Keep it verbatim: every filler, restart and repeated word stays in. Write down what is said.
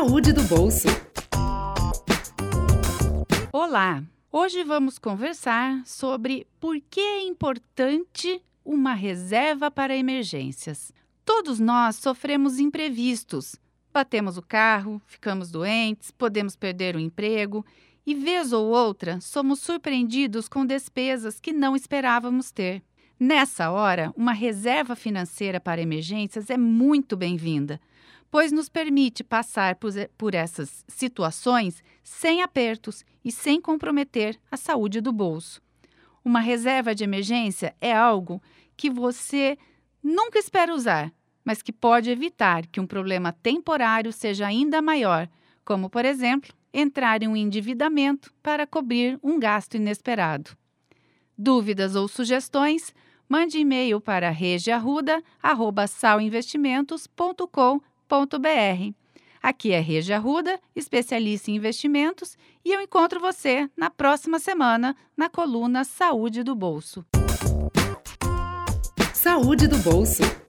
Saúde do bolso. Olá! Hoje vamos conversar sobre por que é importante uma reserva para emergências. Todos nós sofremos imprevistos. Batemos o carro, ficamos doentes, podemos perder o emprego e, vez ou outra, somos surpreendidos com despesas que não esperávamos ter. Nessa hora, uma reserva financeira para emergências é muito bem-vinda, pois nos permite passar por, por essas situações sem apertos e sem comprometer a saúde do bolso. Uma reserva de emergência é algo que você nunca espera usar, mas que pode evitar que um problema temporário seja ainda maior, como, por exemplo, entrar em um endividamento para cobrir um gasto inesperado. Dúvidas ou sugestões? Mande e-mail para regiarruda arroba salinvestimentos ponto com ponto br. Aqui é Regi Arruda, especialista em investimentos, e eu encontro você na próxima semana na coluna Saúde do Bolso. Saúde do bolso.